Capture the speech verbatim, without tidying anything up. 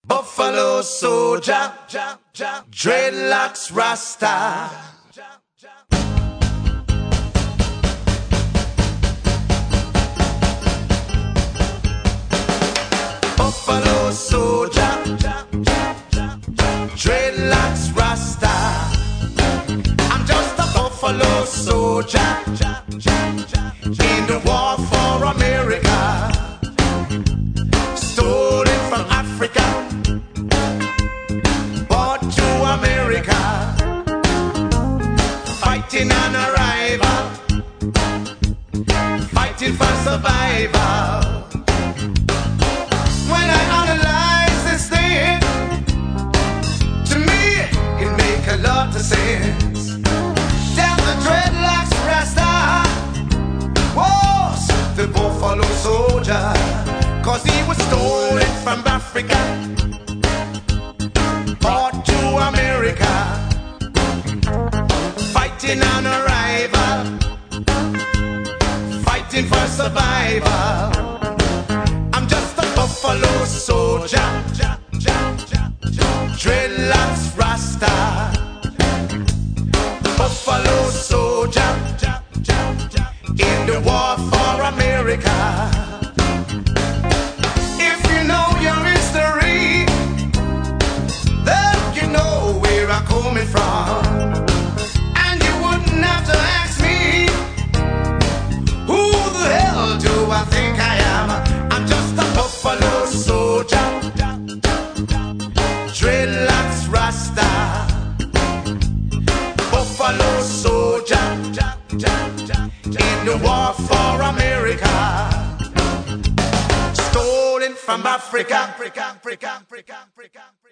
Buffalo soldier, dreadlocks Rasta. Buffalo soldier, dreadlocks Rasta. I'm just a buffalo soldier in the war for America. Stolen from Africa, brought to America, fighting on arrival, fighting for survival. When I analyze this thing, to me it make a lot of sense. That the dreadlocks Rasta was the buffalo soldier, 'cause he was stolen from Africa, brought to America, fighting on arrival, fighting for survival. I'm just a buffalo soldier, dreadlocks Rasta. Buffalo soldier in the war for America. If you know your history, then you know where I'm coming from. And you wouldn't have to ask me, who the hell do I think I am? I'm just a buffalo soldier, dreadlocks Rasta. Buffalo soldier in the war for America. Stolen from Africa, Africa, Africa, Africa, Africa.